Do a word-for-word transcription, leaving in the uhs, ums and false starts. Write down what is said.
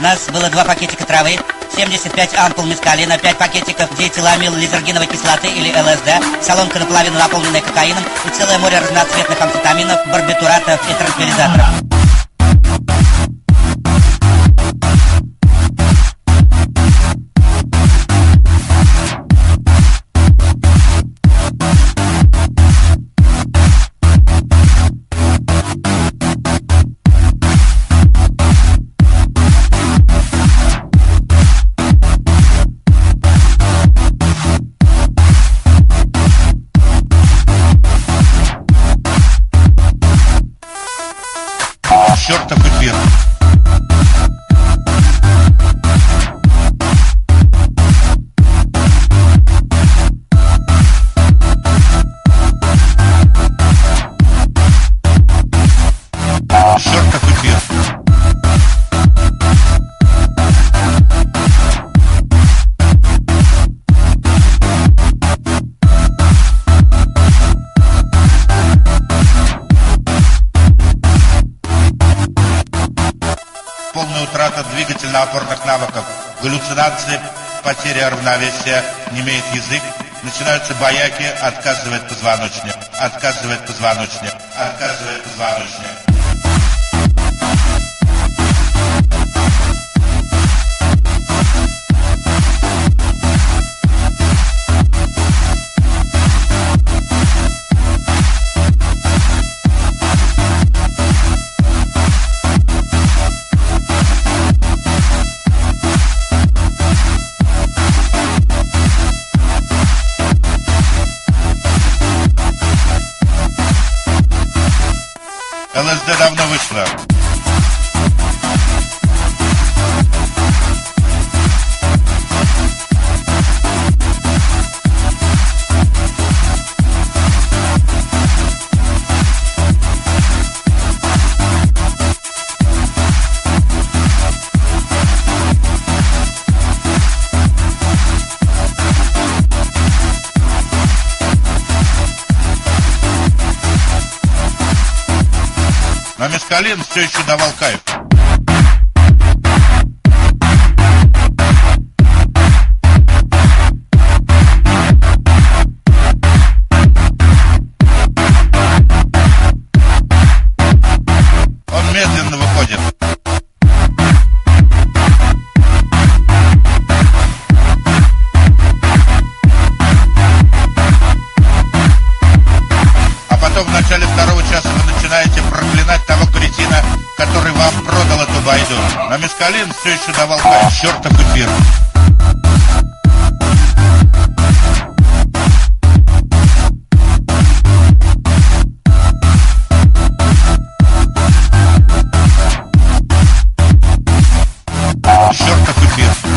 нас было два пакетика травы, семьдесят пять ампул мескалина, пять пакетиков диэтиламил лизергиновой кислоты или ЛСД, солонка наполовину наполненная кокаином и целое море разноцветных амфетаминов, барбитуратов и транквилизаторов. Чертов эфир. Чертов эфир. Полная утрата двигательно-опорных навыков, галлюцинации, потеря равновесия, немеет язык, начинаются бояки, отказывает позвоночник, отказывает позвоночник, отказывает позвоночник. ЛСД давно вышла. Но мескалин все еще давал кайф. Он медленно выходит. А потом в начале второго часа вы начинаете проклинать того кретина, который вам продал эту байду. Но мескалин все еще давал кайф. Чертов эфир. Чертов эфир.